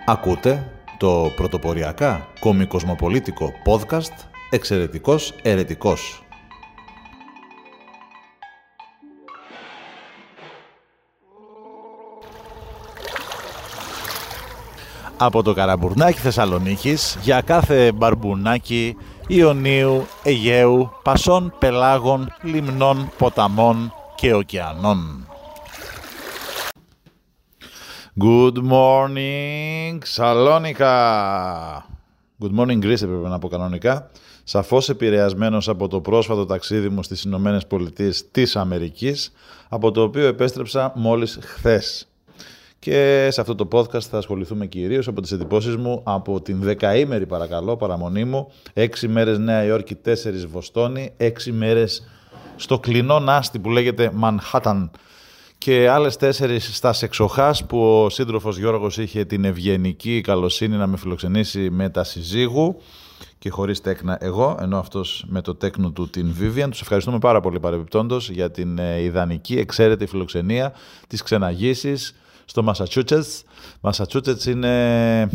Ακούτε το πρωτοποριακά κομικοσμοπολίτικο podcast «Εξαιρετικός Ερετικός». Από το Καραμπουρνάκι Θεσσαλονίκης για κάθε μπαρμπουνάκι Ιωνίου, Αιγαίου, Πασών, Πελάγων, Λιμνών, Ποταμών και Ωκεανών. Good morning, Σαλόνικα! Good morning, Greece έπρεπε να πω κανονικά. Σαφώς επηρεασμένος από το πρόσφατο ταξίδι μου στις Ηνωμένες Πολιτείες της Αμερικής, από το οποίο επέστρεψα μόλις χθες. Και σε αυτό το podcast θα ασχοληθούμε κυρίως από τις εντυπώσεις μου από την δεκαήμερη παραμονή μου. 6 μέρες Νέα Υόρκη, 4 Βοστόνη, 6 μέρες στο κλεινό νάστη που λέγεται Μανχάταν και άλλες 4 στα Σεξοχάς που ο σύντροφος Γιώργος είχε την ευγενική καλοσύνη να με φιλοξενήσει με τα συζύγου και χωρίς τέκνα εγώ, ενώ αυτός με το τέκνο του την Vivian. Τους ευχαριστούμε πάρα πολύ παρεμπιπτόντως για την ιδανική, εξαίρετη φιλοξενία, τις ξεναγήσεις στο Μασατσούτσετς. Μασατσούτσετς είναι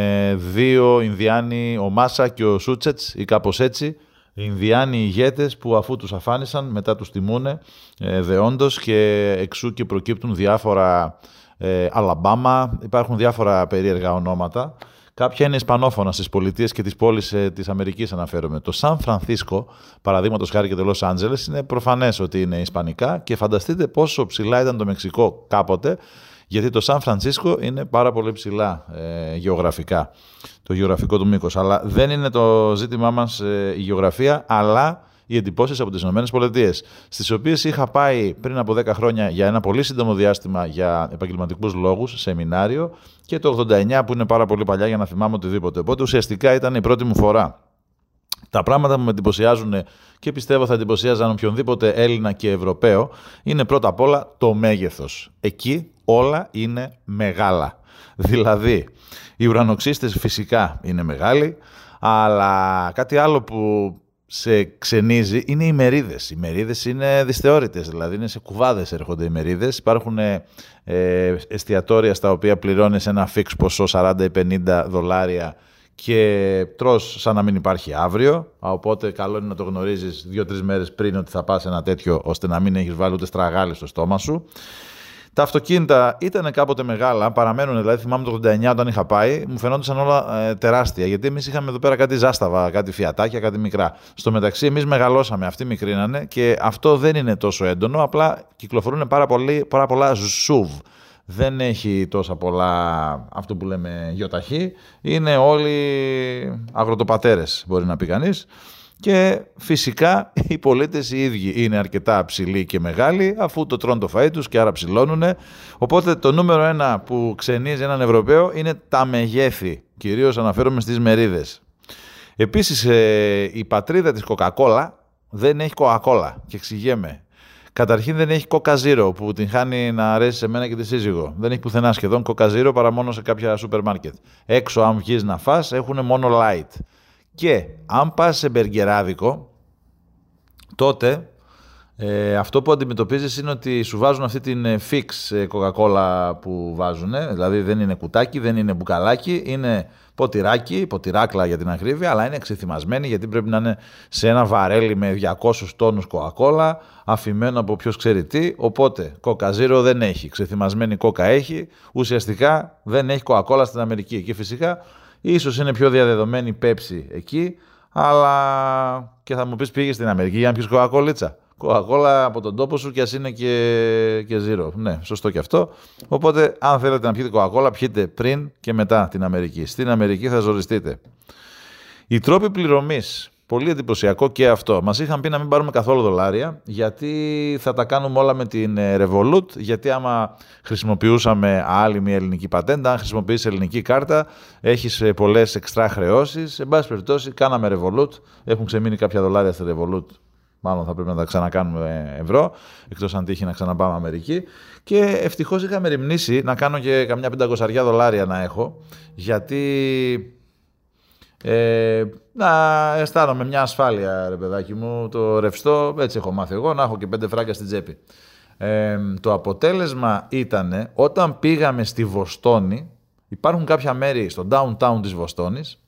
2 Ινδιάνοι, ο Μάσα και ο Σούτσετς ή κάπως έτσι, Ινδιάνοι ηγέτες που αφού τους αφάνισαν μετά τους τιμούνε δεόντως και εξού και προκύπτουν διάφορα Αλαμπάμα, υπάρχουν διάφορα περίεργα ονόματα. Κάποια είναι ισπανόφωνα στις πολιτείες και τις πόλεις της Αμερικής αναφέρομαι. Το Σαν Φρανσίσκο, παραδείγματος χάρη και το Λος Άντζελες, είναι προφανές ότι είναι ισπανικά και φανταστείτε πόσο ψηλά ήταν το Μεξικό κάποτε, γιατί το Σαν Φρανσίσκο είναι πάρα πολύ ψηλά γεωγραφικά, το γεωγραφικό του μήκος. Αλλά δεν είναι το ζήτημά μας η γεωγραφία, αλλά οι εντυπώσεις από τις ΗΠΑ, στις οποίες είχα πάει πριν από 10 χρόνια για ένα πολύ σύντομο διάστημα για επαγγελματικούς λόγους, σεμινάριο, και το 89 που είναι πάρα πολύ παλιά για να θυμάμαι οτιδήποτε. Οπότε ουσιαστικά ήταν η πρώτη μου φορά. Τα πράγματα που με εντυπωσιάζουν και πιστεύω θα εντυπωσιάζαν οποιονδήποτε Έλληνα και Ευρωπαίο είναι πρώτα απ' όλα το μέγεθος. Εκεί όλα είναι μεγάλα. Δηλαδή, οι ουρανοξύστες φυσικά είναι μεγάλοι, αλλά κάτι άλλο που σε ξενίζει είναι οι μερίδες. Οι μερίδες είναι δυσθεώρητες, δηλαδή είναι σε κουβάδες έρχονται οι μερίδες. Υπάρχουν εστιατόρια στα οποία πληρώνεις ένα fix ποσό $40 ή $50 και τρως σαν να μην υπάρχει αύριο, οπότε καλό είναι να το γνωρίζεις 2-3 μέρες πριν ότι θα πας ένα τέτοιο, ώστε να μην έχεις βάλει ούτε στραγάλι στο στόμα σου. Τα αυτοκίνητα ήταν κάποτε μεγάλα, παραμένουν, δηλαδή θυμάμαι το 89 όταν είχα πάει, μου φαινόντουσαν όλα τεράστια, γιατί εμείς είχαμε εδώ πέρα κάτι ζάσταβα, κάτι φιατάκια, κάτι μικρά. Στο μεταξύ εμείς μεγαλώσαμε, αυτοί μικρήνανε και αυτό δεν είναι τόσο έντονο, απλά κυκλοφορούν πάρα πολλά SUV. Δεν έχει τόσα πολλά αυτό που λέμε γιοταχή, είναι όλοι αγροτοπατέρες μπορεί να πει κανείς. Και φυσικά οι πολίτες οι ίδιοι είναι αρκετά ψηλοί και μεγάλοι, αφού το τρώνε το φαΐ τους και άρα ψηλώνουν. Οπότε το νούμερο 1 που ξενίζει έναν Ευρωπαίο είναι τα μεγέθη, κυρίως αναφέρομαι στις μερίδες. Επίσης η πατρίδα της Coca-Cola δεν έχει Coca-Cola και εξηγέμαι. Καταρχήν δεν έχει Coca Zero που την χάνει να αρέσει σε μένα και τη σύζυγο. Δεν έχει πουθενά σχεδόν Coca Zero παρά μόνο σε κάποια σούπερ μάρκετ. Έξω αν βγεις να φας έχουν μόνο light. Και αν πας σε μπεργκεράδικο, τότε αυτό που αντιμετωπίζεις είναι ότι σου βάζουν αυτή την fix Coca-Cola που βάζουν, δηλαδή δεν είναι κουτάκι, δεν είναι μπουκαλάκι, είναι ποτηράκι, ποτηράκλα για την ακρίβεια, αλλά είναι εξεθυμασμένη γιατί πρέπει να είναι σε ένα βαρέλι με 200 τόνους Coca-Cola, αφημένο από ποιος ξέρει τι, οπότε Coca Zero δεν έχει, ξεθυμασμένη Coca έχει, ουσιαστικά δεν έχει Coca-Cola στην Αμερική και φυσικά ίσως είναι πιο διαδεδομένη Pepsi εκεί, αλλά και θα μου πεις πήγες στην Αμερική για να πιεις Coca-Cola. Coca-Cola από τον τόπο σου και ας είναι και Zero. Ναι, σωστό και αυτό. Οπότε αν θέλετε να πιείτε Coca-Cola, πιείτε πριν και μετά την Αμερική. Στην Αμερική θα ζοριστείτε. Οι τρόποι πληρωμής, πολύ εντυπωσιακό και αυτό. Μας είχαν πει να μην πάρουμε καθόλου δολάρια, γιατί θα τα κάνουμε όλα με την Revolut, γιατί άμα χρησιμοποιούσαμε άλλη μια ελληνική πατέντα, αν χρησιμοποιείς ελληνική κάρτα, έχεις πολλές εξτρά χρεώσεις. Εν πάση περιπτώσει, κάναμε Revolut, έχουν ξεμείνει κάποια δολάρια στη Revolut. Μάλλον θα πρέπει να τα ξανακάνουμε ευρώ, εκτός αν τύχει να ξαναπάμε Αμερική. Και ευτυχώς είχα μεριμνήσει να κάνω και καμιά $500 να έχω, γιατί να αισθάνομαι μια ασφάλεια, ρε παιδάκι μου, το ρευστό, έτσι έχω μάθει εγώ, να έχω και 5 φράγκα στην τσέπη. Το αποτέλεσμα ήταν, όταν πήγαμε στη Βοστόνη, υπάρχουν κάποια μέρη στο downtown της Βοστόνης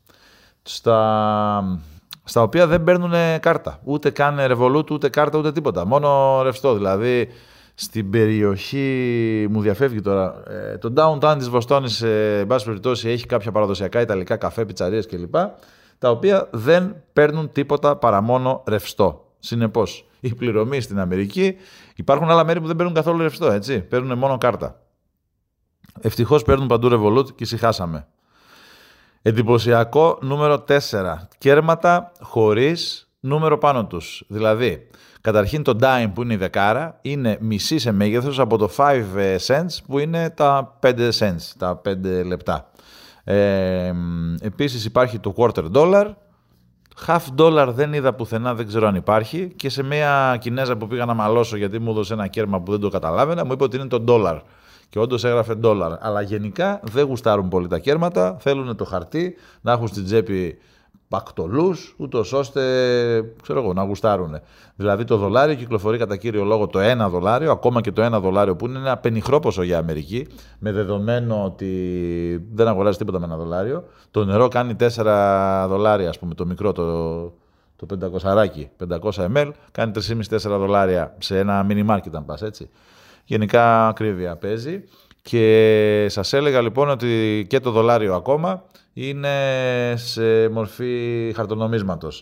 στα οποία δεν παίρνουν κάρτα. Ούτε καν Revolut, ούτε κάρτα, ούτε τίποτα. Μόνο ρευστό. Δηλαδή, στην περιοχή, μου διαφεύγει τώρα, το downtown της Βοστόνης, εν πάση περιπτώσει, έχει κάποια παραδοσιακά ιταλικά καφέ, πιτσαρίες κλπ. Τα οποία δεν παίρνουν τίποτα παρά μόνο ρευστό. Συνεπώς, η πληρωμή στην Αμερική, υπάρχουν άλλα μέρη που δεν παίρνουν καθόλου ρευστό, έτσι. Παίρνουν μόνο κάρτα. Ευτυχώς παίρνουν παντού Revolut και ησυχάσαμε. Εντυπωσιακό νούμερο 4. Κέρματα χωρίς νούμερο πάνω τους. Δηλαδή, καταρχήν το dime που είναι η δεκάρα είναι μισή σε μέγεθος από το 5 cents που είναι τα 5 cents, τα 5 λεπτά. Επίσης υπάρχει το quarter dollar. Half dollar δεν είδα πουθενά, δεν ξέρω αν υπάρχει. Και σε μια Κινέζα που πήγα να μαλώσω γιατί μου έδωσε ένα κέρμα που δεν το καταλάβαινα, μου είπε ότι είναι το dollar. Και όντως έγραφε $. Αλλά γενικά δεν γουστάρουν πολύ τα κέρματα. Θέλουν το χαρτί να έχουν στην τσέπη πακτολούς, ούτως ώστε να γουστάρουν. Δηλαδή το δολάριο κυκλοφορεί κατά κύριο λόγο το $1, ακόμα και το $1 που είναι ένα πενιχρό ποσό για Αμερική, με δεδομένο ότι δεν αγοράζει τίποτα με $1. Το νερό κάνει $4, ας πούμε, το μικρό, το 500 ml, κάνει $3,5-4 σε ένα mini market αν πας, έτσι. Γενικά ακρίβεια παίζει. Και σας έλεγα λοιπόν ότι και το δολάριο ακόμα είναι σε μορφή χαρτονομίσματος.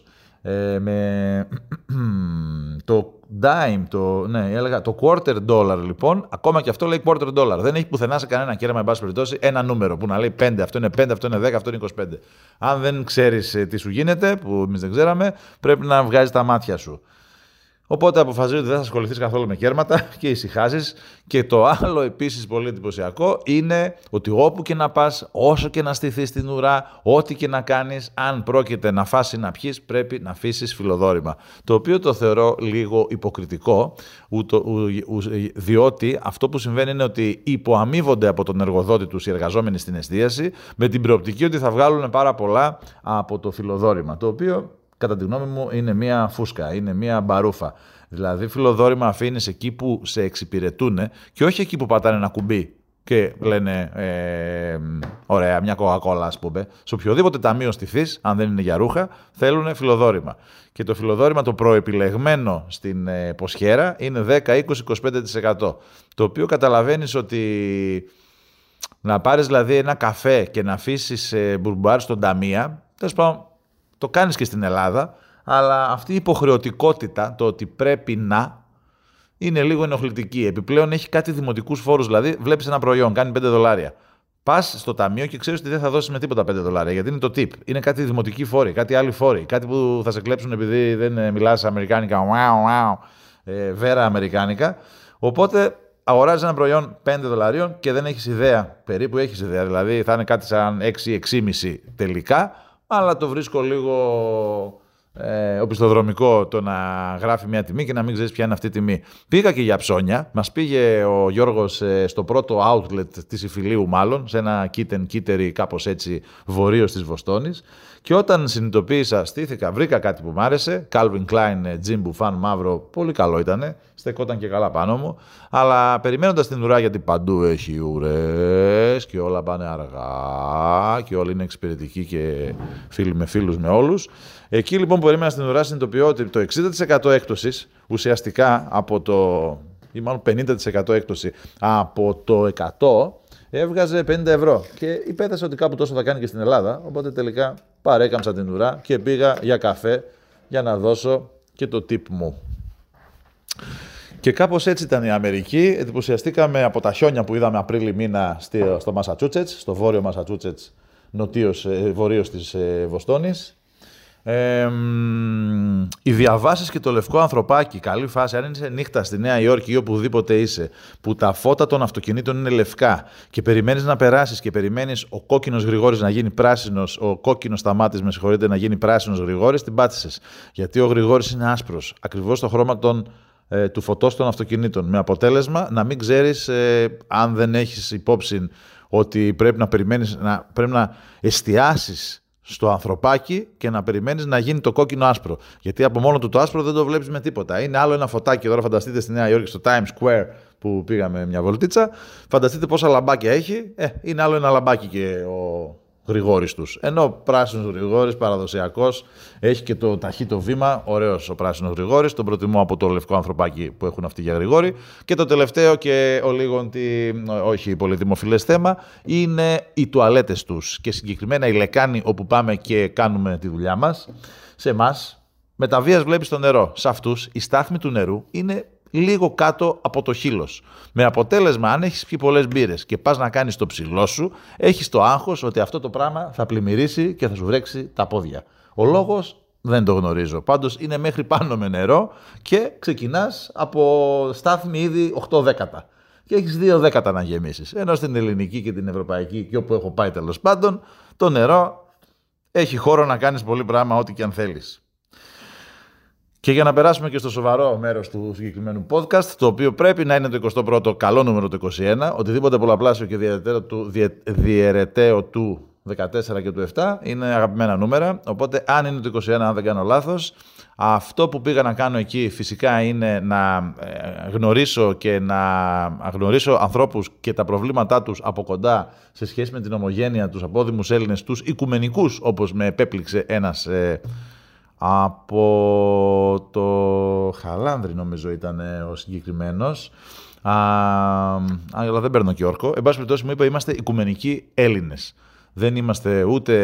Το dime, έλεγα το quarter dollar λοιπόν, ακόμα και αυτό λέει quarter dollar. Δεν έχει πουθενά σε κανένα κέρμα, εν πάση περιπτώσει, ένα νούμερο που να λέει 5, αυτό είναι 5, αυτό είναι 10, αυτό είναι 25. Αν δεν ξέρεις τι σου γίνεται, που εμείς δεν ξέραμε, πρέπει να βγάζεις τα μάτια σου. Οπότε αποφασίζει ότι δεν θα ασχοληθείς καθόλου με κέρματα και ησυχάζεις. Και το άλλο επίσης πολύ εντυπωσιακό είναι ότι όπου και να πας, όσο και να στηθείς στην ουρά, ό,τι και να κάνεις, αν πρόκειται να φας ή να πιείς, πρέπει να αφήσεις φιλοδόρημα. Το οποίο το θεωρώ λίγο υποκριτικό, διότι αυτό που συμβαίνει είναι ότι υποαμείβονται από τον εργοδότη τους οι εργαζόμενοι στην εστίαση, με την προοπτική ότι θα βγάλουν πάρα πολλά από το φιλοδόρημα. Το οποίο, κατά τη γνώμη μου, είναι μία φούσκα, είναι μία μπαρούφα. Δηλαδή, φιλοδόρημα αφήνεις εκεί που σε εξυπηρετούν και όχι εκεί που πατάνε ένα κουμπί και λένε ωραία, μια κοκακόλα, ας πούμε. Σε οποιοδήποτε ταμείο στηθείς, αν δεν είναι για ρούχα, θέλουν φιλοδόρημα. Και το φιλοδόρημα το προεπιλεγμένο στην ποσχέρα είναι 10, 20, 25%. Το οποίο καταλαβαίνεις ότι να πάρεις δηλαδή ένα καφέ και να αφήσεις μπουρμπουάρ στον ταμεία, τέλος πάντων, το κάνεις και στην Ελλάδα, αλλά αυτή η υποχρεωτικότητα, το ότι πρέπει να, είναι λίγο ενοχλητική. Επιπλέον έχει κάτι δημοτικούς φόρους, δηλαδή βλέπεις ένα προϊόν, κάνει $5. Πας στο ταμείο και ξέρεις ότι δεν θα δώσεις με τίποτα $5, γιατί είναι το tip. Είναι κάτι δημοτικοί φόροι, κάτι άλλοι φόροι, κάτι που θα σε κλέψουν επειδή δεν μιλάς αμερικάνικα, βέρα αμερικάνικα. Οπότε αγοράζεις ένα προϊόν $5 και δεν έχεις ιδέα, περίπου έχεις ιδέα, δηλαδή θα είναι κάτι σαν 6-6,5 τελικά, αλλά το βρίσκω λίγο οπισθοδρομικό το να γράφει μια τιμή και να μην ξέρεις ποια είναι αυτή η τιμή. Πήγα και για ψώνια. Μας πήγε ο Γιώργος στο πρώτο outlet της Ιφιλίου, μάλλον, σε ένα kitten-kittery κάπως έτσι βορείως της Βοστόνης. Και όταν συνειδητοποίησα, στήθηκα, βρήκα κάτι που μ' άρεσε. Calvin Klein Jim Buffan μαύρο, πολύ καλό ήτανε. Στεκόταν και καλά πάνω μου. Αλλά περιμένοντας την ουρά, γιατί παντού έχει ουρές και όλα πάνε αργά και όλοι είναι εξυπηρετικοί και φίλοι με φίλους με όλους. Εκεί λοιπόν που περίμενα στην ουρά, συνειδητοποιώ ότι το 60% έκπτωσης ουσιαστικά από το, ή μάλλον 50% έκπτωση από το 100 έβγαζε €50. Και υπέθεσα ότι κάπου τόσο θα κάνει και στην Ελλάδα. Οπότε τελικά παρέκαμψα την ουρά και πήγα για καφέ για να δώσω και το tip μου. Και κάπως έτσι ήταν η Αμερική. Εντυπωσιαστήκαμε από τα χιόνια που είδαμε Απρίλη μήνα στο Μασατσούτσετς, στο βόρειο Μασατσούτσετς, βορείως της Βοστόνης. Οι διαβάσεις και το λευκό ανθρωπάκι, καλή φάση, αν είσαι νύχτα στη Νέα Υόρκη ή οπουδήποτε είσαι, που τα φώτα των αυτοκινήτων είναι λευκά και περιμένεις να περάσεις και περιμένεις ο κόκκινος Γρηγόρης να γίνει πράσινος, ο κόκκινος Σταμάτης, με συγχωρείτε, να γίνει πράσινος Γρηγόρης, την πάτησες. Γιατί ο Γρηγόρης είναι άσπρος, ακριβώς το χρώμα του φωτός των αυτοκινήτων. Με αποτέλεσμα να μην ξέρεις, αν δεν έχεις υπόψη ότι πρέπει να περιμένεις, πρέπει να εστιάσεις στο ανθρωπάκι και να περιμένεις να γίνει το κόκκινο άσπρο. Γιατί από μόνο του το άσπρο δεν το βλέπεις με τίποτα. Είναι άλλο ένα φωτάκι. Τώρα φανταστείτε στη Νέα Υόρκη, στο Times Square που πήγαμε μια βολτίτσα, φανταστείτε πόσα λαμπάκια έχει. Είναι άλλο ένα λαμπάκι και ο Γρηγόρης τους. Ενώ ο πράσινος Γρηγόρης, παραδοσιακός, έχει και το ταχύτο βήμα. Ωραίος ο πράσινος Γρηγόρης. Τον προτιμώ από το λευκό ανθρωπάκι που έχουν αυτοί για Γρηγόρη. Και το τελευταίο και ο λίγο όχι πολύ δημοφιλές θέμα είναι οι τουαλέτες τους. Και συγκεκριμένα η λεκάνη όπου πάμε και κάνουμε τη δουλειά μας. Σε εμάς, με τα βίας βλέπεις το νερό. Σε αυτούς η στάθμη του νερού είναι λίγο κάτω από το χείλος. Με αποτέλεσμα, αν έχεις πιει πολλές μπύρες και πας να κάνεις το ψηλό σου, έχεις το άγχος ότι αυτό το πράγμα θα πλημμυρίσει και θα σου βρέξει τα πόδια. Ο λόγος δεν το γνωρίζω. Πάντως είναι μέχρι πάνω με νερό και ξεκινάς από στάθμη ήδη 8 δέκατα. Και έχεις 2 δέκατα να γεμίσεις. Ενώ στην ελληνική και την ευρωπαϊκή και όπου έχω πάει τέλος πάντων, το νερό έχει χώρο να κάνεις πολύ πράγμα ό,τι και αν θέλεις. Και για να περάσουμε και στο σοβαρό μέρος του συγκεκριμένου podcast, το οποίο πρέπει να είναι το 21ο καλό νούμερο του 21, οτιδήποτε πολλαπλάσιο και διαιρεταίο του 14 και του 7 είναι αγαπημένα νούμερα, οπότε αν είναι το 21, αν δεν κάνω λάθος, αυτό που πήγα να κάνω εκεί φυσικά είναι να γνωρίσω και να γνωρίσω ανθρώπους και τα προβλήματά τους από κοντά σε σχέση με την ομογένεια, τους απόδημους Έλληνες, τους οικουμενικούς, όπως με επέπληξε ένας από το Χαλάνδρη νομίζω ήταν ο συγκεκριμένος, αλλά δεν παίρνω και όρκο. Εν πάση περιπτώσει μου είπε είμαστε οικουμενικοί Έλληνες. Δεν είμαστε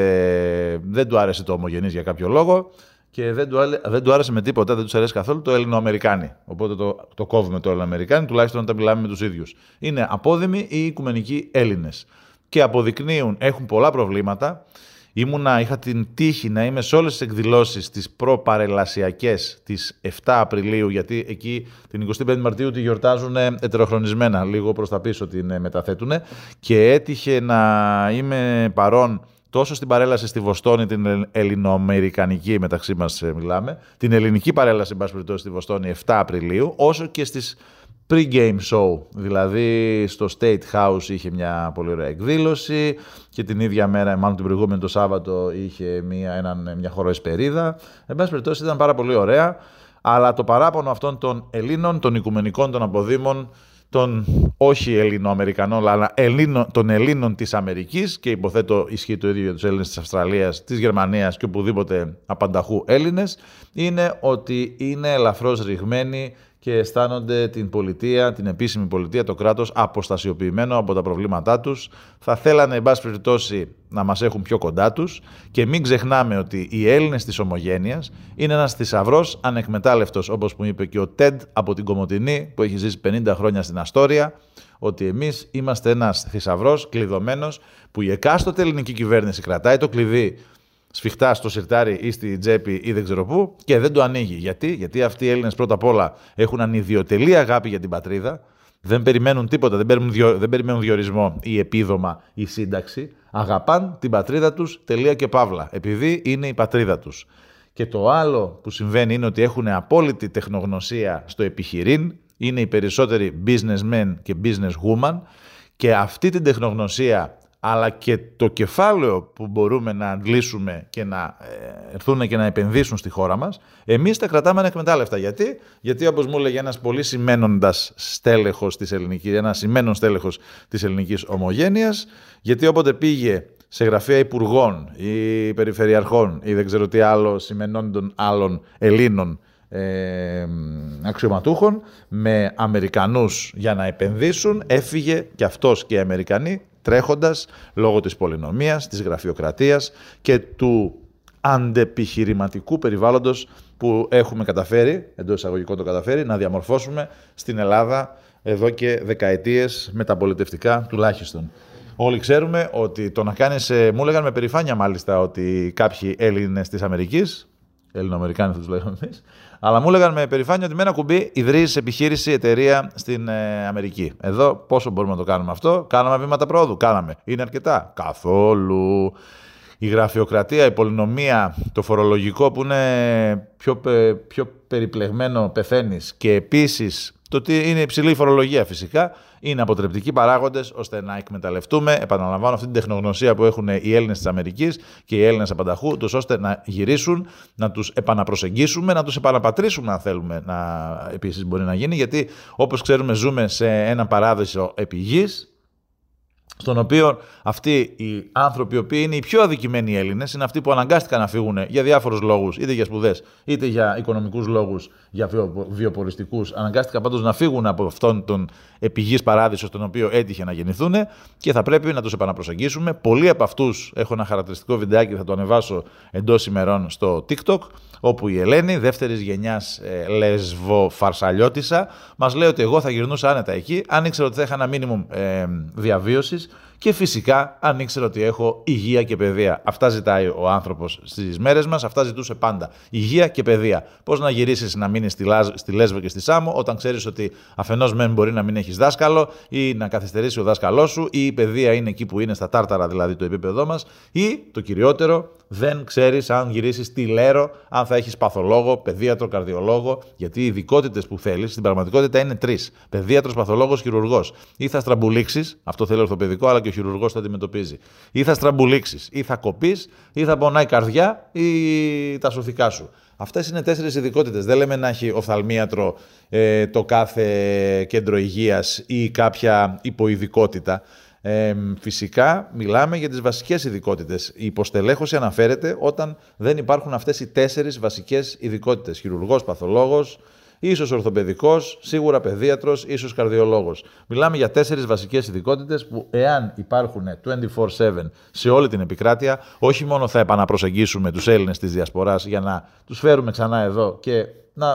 δεν του άρεσε το ομογενής για κάποιο λόγο και δεν του άρεσε με τίποτα, δεν τους αρέσει καθόλου το Ελληνοαμερικάνι. Οπότε το κόβουμε το Ελληνοαμερικάνι, τουλάχιστον όταν μιλάμε με τους ίδιους. Είναι απόδημοι ή οικουμενικοί Έλληνες και αποδεικνύουν, έχουν πολλά προβλήματα. Είχα την τύχη να είμαι σε όλες τις εκδηλώσεις τις προπαρελασιακές της 7 Απριλίου, γιατί εκεί την 25η Μαρτίου τη γιορτάζουν ετεροχρονισμένα, λίγο προς τα πίσω την μεταθέτουν, και έτυχε να είμαι παρόν τόσο στην παρέλαση στη Βοστόνη, την ελληνοαμερικανική μεταξύ μας μιλάμε, την ελληνική παρέλαση στη Βοστόνη 7 Απριλίου, όσο και στις pre-game show, δηλαδή στο State House είχε μια πολύ ωραία εκδήλωση και την ίδια μέρα, μάλλον την προηγούμενη το Σάββατο, είχε μια χοροεσπερίδα. Εν πάση περιπτώσει ήταν πάρα πολύ ωραία, αλλά το παράπονο αυτών των Ελλήνων, των οικουμενικών, των αποδήμων, των όχι Ελληνοαμερικανών, αλλά των Ελλήνων της Αμερικής, και υποθέτω ισχύει το ίδιο για τους Έλληνες της Αυστραλίας, της Γερμανίας και οπουδήποτε απανταχού Έλληνες, είναι ότι είναι ελαφρώς ρηγμένοι και αισθάνονται την πολιτεία, την επίσημη πολιτεία, το κράτος αποστασιοποιημένο από τα προβλήματά τους. Θα θέλανε, εν πάση περιπτώσει, να μας έχουν πιο κοντά τους και μην ξεχνάμε ότι οι Έλληνες της ομογένειας είναι ένας θησαυρός ανεκμετάλλευτος, όπως μου είπε και ο Τεντ από την Κομοτηνή που έχει ζήσει 50 χρόνια στην Αστόρια, ότι εμείς είμαστε ένας θησαυρός κλειδωμένος που η εκάστοτε ελληνική κυβέρνηση κρατάει το κλειδί σφιχτά στο σιρτάρι ή στη τσέπη ή δεν ξέρω πού και δεν το ανοίγει. Γιατί αυτοί οι Έλληνες πρώτα απ' όλα έχουν ανιδιοτελή αγάπη για την πατρίδα, δεν περιμένουν τίποτα, δεν περιμένουν διορισμό ή επίδομα ή σύνταξη, αγαπάν την πατρίδα τους, τελεία και παύλα, επειδή είναι η πατρίδα τους. Και το άλλο που συμβαίνει είναι ότι έχουν απόλυτη τεχνογνωσία στο επιχειρήν, είναι οι περισσότεροι businessmen και businesswoman και αυτή την τεχνογνωσία αλλά και το κεφάλαιο που μπορούμε να αντλήσουμε και να έρθουν και να επενδύσουν στη χώρα μας, εμείς τα κρατάμε ανεκμετάλλευτα. Γιατί όπως μου έλεγε ένας πολύ σημαίνοντας στέλεχος της ελληνικής, ένας σημαίνον στέλεχος της ελληνικής ομογένειας, γιατί όποτε πήγε σε γραφεία υπουργών ή περιφερειαρχών ή δεν ξέρω τι άλλο σημαίνοντων άλλων Ελλήνων αξιωματούχων με Αμερικανούς για να επενδύσουν, έφυγε κι αυτός και οι Αμερικανοί τρέχοντας λόγω της πολυνομίας, της γραφειοκρατίας και του αντεπιχειρηματικού περιβάλλοντος που έχουμε καταφέρει, εντός εισαγωγικών το καταφέρει, να διαμορφώσουμε στην Ελλάδα εδώ και δεκαετίες μεταπολιτευτικά τουλάχιστον. Όλοι ξέρουμε ότι το να κάνεις, μου έλεγαν με περηφάνεια μάλιστα ότι κάποιοι Έλληνες της Αμερικής, Ελληνοαμερικάνοι θα τους λέγαμε εμείς, αλλά μου έλεγαν με περηφάνεια ότι με ένα κουμπί ιδρύεις επιχείρηση, εταιρεία στην Αμερική. Εδώ πόσο μπορούμε να το κάνουμε αυτό? Κάναμε βήματα πρόοδου, κάναμε. Είναι αρκετά? Καθόλου. Η γραφειοκρατία, η πολυνομία, το φορολογικό που είναι πιο περιπλεγμένο πεθαίνεις και επίσης Το ότι είναι υψηλή η φορολογία φυσικά, είναι αποτρεπτικοί παράγοντες ώστε να εκμεταλλευτούμε, επαναλαμβάνω, αυτή την τεχνογνωσία που έχουν οι Έλληνες της Αμερικής και οι Έλληνες απανταχού, τους ώστε να γυρίσουν, να τους επαναπροσεγγίσουμε, να τους επαναπατρίσουμε αν θέλουμε επίσης μπορεί να γίνει, γιατί όπως ξέρουμε ζούμε σε έναν παράδεισο επί γης, στον οποίο αυτοί οι άνθρωποι, οι οποίοι είναι οι πιο αδικημένοι Έλληνες, είναι αυτοί που αναγκάστηκαν να φύγουν για διάφορους λόγους, είτε για σπουδές, είτε για οικονομικούς λόγους, για βιοποριστικούς. Αναγκάστηκαν πάντως να φύγουν από αυτόν τον επιγής παράδεισο, στον οποίο έτυχε να γεννηθούν και θα πρέπει να τους επαναπροσεγγίσουμε. Πολλοί από αυτούς, έχω ένα χαρακτηριστικό βιντεάκι, θα το ανεβάσω εντός ημερών στο TikTok, όπου η Ελένη, δεύτερης γενιάς λεσβοφαρσαλιώτισσα, μας λέει ότι εγώ θα γυρνούσα άνετα εκεί, αν ήξερα ότι θα είχα ένα μίνιμουμ διαβίωσης και φυσικά αν ήξερα ότι έχω υγεία και παιδεία. Αυτά ζητάει ο άνθρωπος στις μέρες μας, αυτά ζητούσε πάντα. Υγεία και παιδεία. Πώς να γυρίσεις να μείνεις στη Λέσβο και στη Σάμο, όταν ξέρεις ότι αφενός μεν μπορεί να μην έχεις δάσκαλο ή να καθυστερήσει ο δάσκαλός σου, ή η παιδεία είναι εκεί που είναι στα τάρταρα, δηλαδή το επίπεδό μας, ή το κυριότερο, δεν ξέρεις αν γυρίσεις στη Λέρο, αν θα έχεις παθολόγο, παιδίατρο, καρδιολόγο, γιατί οι ειδικότητες που θέλεις στην πραγματικότητα είναι τρεις. Παιδίατρος, παθολόγος, χειρουργός. Ή θα στραμπουλήξεις, αυτό θέλει ορθοπαιδικό, αλλά και ο χειρουργός το αντιμετωπίζει. Ή θα στραμπουλήξεις, ή θα κοπείς, ή θα πονάει καρδιά, ή τα σωθικά σου. Αυτές είναι 4 ειδικότητες. Δεν λέμε να έχει οφθαλμίατρο το κάθε κέντρο υγείας ή κάποια υποειδικότητα. Φυσικά μιλάμε για τις βασικές ειδικότητες. Η υποστελέχωση αναφέρεται όταν δεν υπάρχουν αυτές οι 4 βασικές ειδικότητες. Χειρουργός, παθολόγος, ίσως ορθοπαιδικός, σίγουρα παιδίατρος, ίσως καρδιολόγος. Μιλάμε για 4 βασικές ειδικότητες που εάν υπάρχουν 24/7 σε όλη την επικράτεια, όχι μόνο θα επαναπροσεγγίσουμε τους Έλληνες της Διασποράς για να τους φέρουμε ξανά εδώ και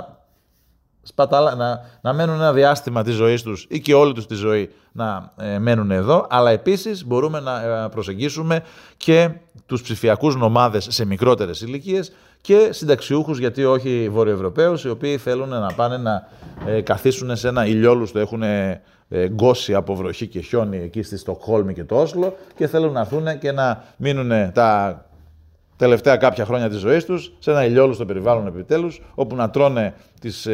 να μένουν ένα διάστημα της ζωής τους ή και όλη τους τη ζωή να μένουν εδώ, αλλά επίσης μπορούμε να προσεγγίσουμε και τους ψηφιακούς νομάδες σε μικρότερες ηλικίες και συνταξιούχους, γιατί όχι Βορειοευρωπαίους, οι οποίοι θέλουν να πάνε να καθίσουν σε ένα ηλιόλουστο, έχουν γκώσει από βροχή και χιόνι εκεί στη Στοκχόλμη και το Όσλο και θέλουν να έρθουν και να μείνουν τα τελευταία κάποια χρόνια της ζωής τους σε ένα ηλιόλουστο περιβάλλον επιτέλους, όπου να τρώνε τις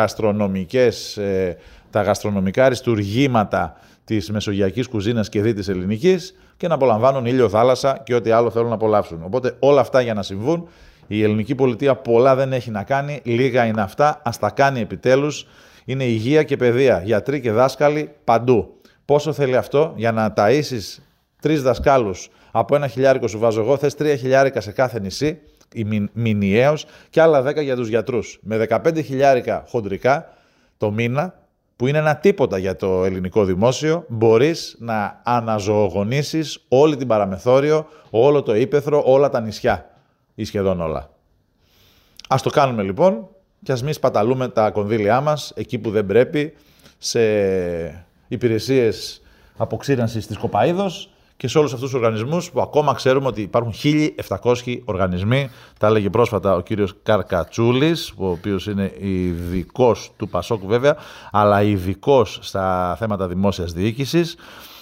τα γαστρονομικά αριστουργήματα της μεσογειακής κουζίνας και δι της ελληνικής και να απολαμβάνουν ήλιο, θάλασσα και ό,τι άλλο θέλουν να απολαύσουν. Οπότε όλα αυτά για να συμβούν, η ελληνική πολιτεία πολλά δεν έχει να κάνει, λίγα είναι αυτά, ας τα κάνει επιτέλους. Είναι υγεία και παιδεία, γιατροί και δάσκαλοι παντού. Πόσο θέλει αυτό για να ταΐσεις 3 δασκάλους? Από 1 χιλιάρικο σου βάζω εγώ, θες 3 χιλιάρικα σε κάθε νησί, μηνιαίως, και άλλα 10 για τους γιατρούς. Με 15 χιλιάρικα χοντρικά το μήνα, που είναι ένα τίποτα για το ελληνικό δημόσιο, μπορείς να αναζωογονήσεις όλη την παραμεθόριο, όλο το ύπαιθρο, όλα τα νησιά ή σχεδόν όλα. Ας το κάνουμε λοιπόν και ας μην σπαταλούμε τα κονδύλια μας εκεί που δεν πρέπει, σε υπηρεσίες αποξήρανσης της κοπαΐδος και σε όλους αυτούς τους οργανισμούς που ακόμα ξέρουμε ότι υπάρχουν 1.700 οργανισμοί. Τα έλεγε πρόσφατα ο κύριος Καρκατσούλης, ο οποίος είναι ειδικός του Πασόκ βέβαια, αλλά ειδικός στα θέματα δημόσιας διοίκησης,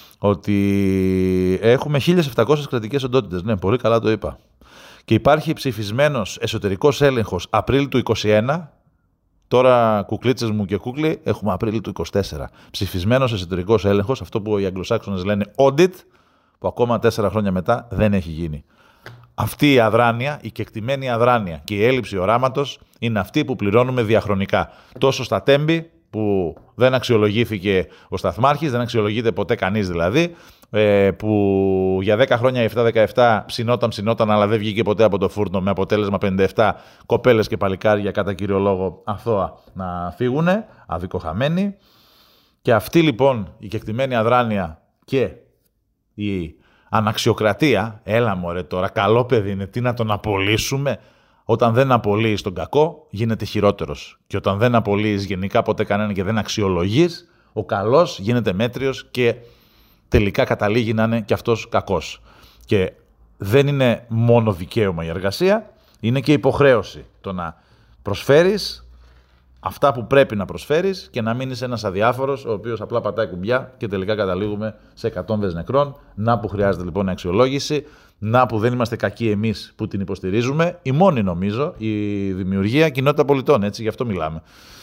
ότι έχουμε 1.700 κρατικές οντότητες. Ναι, πολύ καλά το είπα. Και υπάρχει ψηφισμένος εσωτερικός έλεγχος Απρίλη του 2021. Τώρα, κουκλίτσες μου και κούκλοι, έχουμε Απρίλη του 2024. Ψηφισμένος εσωτερικός έλεγχος, αυτό που οι Αγγλοσάξονες λένε audit, που ακόμα 4 χρόνια μετά δεν έχει γίνει. Αυτή η αδράνεια, η κεκτημένη αδράνεια και η έλλειψη οράματος είναι αυτή που πληρώνουμε διαχρονικά. Τόσο στα Τέμπη, που δεν αξιολογήθηκε ο σταθμάρχης, δεν αξιολογείται ποτέ κανείς δηλαδή, που για 10 χρόνια 7-17 ψινόταν, αλλά δεν βγήκε ποτέ από το φούρνο, με αποτέλεσμα 57 κοπέλες και παλικάρια κατά κύριο λόγο αθώα να φύγουνε, αδικοχαμένοι. Και αυτή λοιπόν η κεκτημένη αδράνεια και η αναξιοκρατία, έλα μωρέ τώρα, καλό παιδί είναι, τι να τον απολύσουμε? Όταν δεν απολύεις τον κακό, γίνεται χειρότερος. Και όταν δεν απολύεις γενικά ποτέ κανέναν και δεν αξιολογείς, ο καλός γίνεται μέτριος και τελικά καταλήγει να είναι και αυτός κακός. Και δεν είναι μόνο δικαίωμα η εργασία, είναι και υποχρέωση το να προσφέρεις αυτά που πρέπει να προσφέρεις και να μείνεις ένας αδιάφορος, ο οποίος απλά πατάει κουμπιά και τελικά καταλήγουμε σε εκατόμβες νεκρών. Να που χρειάζεται λοιπόν αξιολόγηση, να που δεν είμαστε κακοί εμείς που την υποστηρίζουμε. Η μόνη νομίζω, η δημιουργία κοινότητα πολιτών, έτσι, γι' αυτό μιλάμε.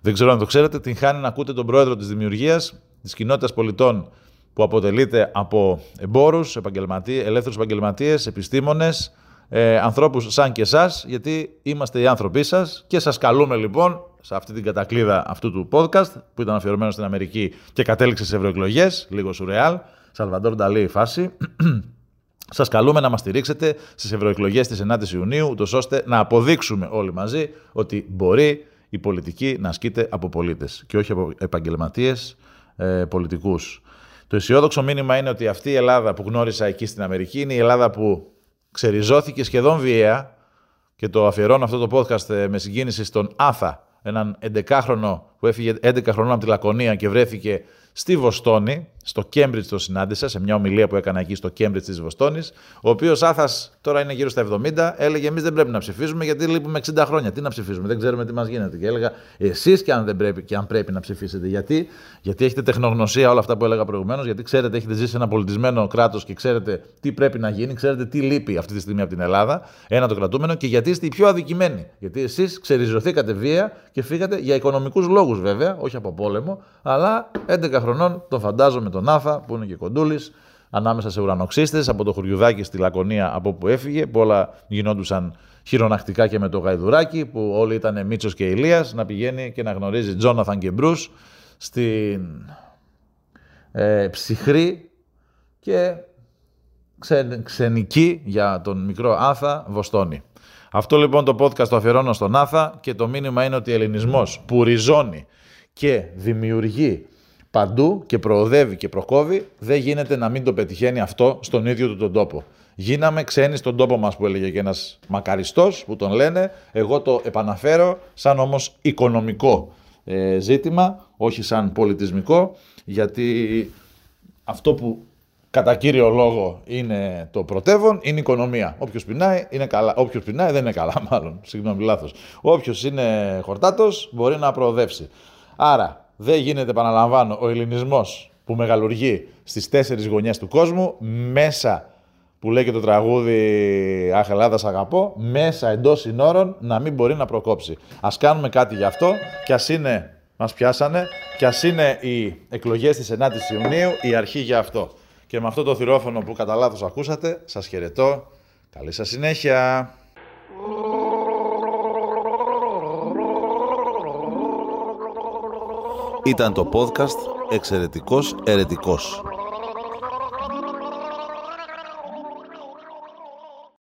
δεν ξέρω αν το ξέρετε, την χάνει να ακούτε τον πρόεδρο της δημιουργίας, της κοινότητας πολιτών που αποτελείται από εμπόρους, ελεύθερους επαγγελματίες, επιστήμονες, ανθρώπους σαν και εσάς, γιατί είμαστε οι άνθρωποι σας και σας καλούμε λοιπόν σε αυτή την κατακλείδα αυτού του podcast που ήταν αφιερωμένο στην Αμερική και κατέληξε σε ευρωεκλογές, λίγο σουρεάλ, Σαλβαντόρ Νταλή η φάση. Σας καλούμε να μας στηρίξετε στις ευρωεκλογές της 9ης Ιουνίου, ούτως ώστε να αποδείξουμε όλοι μαζί ότι μπορεί η πολιτική να ασκείται από πολίτες και όχι από επαγγελματίες πολιτικούς. Το αισιόδοξο μήνυμα είναι ότι αυτή η Ελλάδα που γνώρισα εκεί στην Αμερική είναι η Ελλάδα που ξεριζώθηκε σχεδόν βία, και το αφιερώνω αυτό το podcast με συγκίνηση στον Άθα, έναν 11χρονο που έφυγε 11 χρονών από τη Λακωνία και βρέθηκε στη Βοστόνη, στο Κέμπριτζ το συνάντησα, σε μια ομιλία που έκανα εκεί στο Κέμπριτζ της Βοστόνης, ο οποίος Άθας τώρα είναι γύρω στα 70, έλεγε εμείς δεν πρέπει να ψηφίζουμε γιατί λείπουμε 60 χρόνια. Τι να ψηφίζουμε, δεν ξέρουμε τι μας γίνεται. Και έλεγα εσείς και αν πρέπει να ψηφίσετε. Γιατί έχετε τεχνογνωσία, όλα αυτά που έλεγα προηγουμένως, γιατί ξέρετε, έχετε ζήσει σε ένα πολιτισμένο κράτος και ξέρετε τι πρέπει να γίνει, ξέρετε τι λείπει αυτή τη στιγμή από την Ελλάδα, ένα το κρατούμενο, και γιατί είστε οι πιο αδικημένοι. Γιατί εσείς ξεριζωθήκατε βία και φύγατε για οικονομικούς λόγους βέβαια, όχι από πόλεμο, αλλά 11 χρονών τον φαντάζομαι τον Άθα, που είναι και κοντούλης, ανάμεσα σε ουρανοξύστες, από το Χουριουδάκι στη Λακωνία από όπου έφυγε, που όλα γινόντουσαν χειρονακτικά και με το Γαϊδουράκι, που όλοι ήταν Μίτσος και Ηλίας, να πηγαίνει και να γνωρίζει Τζόναθαν και Μπρους στην ψυχρή και ξενική για τον μικρό Άθα Βοστόνη. Αυτό λοιπόν το podcast το αφιερώνω στον Άθα και το μήνυμα είναι ότι ο ελληνισμός που ριζώνει και δημιουργεί παντού και προοδεύει και προκόβει, δεν γίνεται να μην το πετυχαίνει αυτό στον ίδιο του τον τόπο. Γίναμε ξένοι στον τόπο μας, που έλεγε και ένας μακαριστός που τον λένε. Εγώ το επαναφέρω σαν όμως οικονομικό ζήτημα, όχι σαν πολιτισμικό, γιατί αυτό που κατά κύριο λόγο είναι το πρωτεύον είναι η οικονομία. Όποιος πεινάει είναι καλά. Όποιος πεινάει δεν είναι καλά, μάλλον. Συγγνώμη, λάθος. Όποιος είναι χορτάτος μπορεί να προοδεύσει. Άρα δεν γίνεται, επαναλαμβάνω, ο ελληνισμός που μεγαλουργεί στις 4 γωνιές του κόσμου, μέσα, που λέει και το τραγούδι «Αχ, Ελλάδα, σ' αγαπώ», μέσα εντός συνόρων να μην μπορεί να προκόψει. Ας κάνουμε κάτι γι' αυτό και ας είναι, μας πιάσανε, και ας είναι οι εκλογές της 9ης Ιουνίου η αρχή για αυτό. Και με αυτό το θυρόφωνο που κατά λάθος ακούσατε, σας χαιρετώ. Καλή σας συνέχεια. Ήταν το podcast «Εξαιρετικός Ερετικός».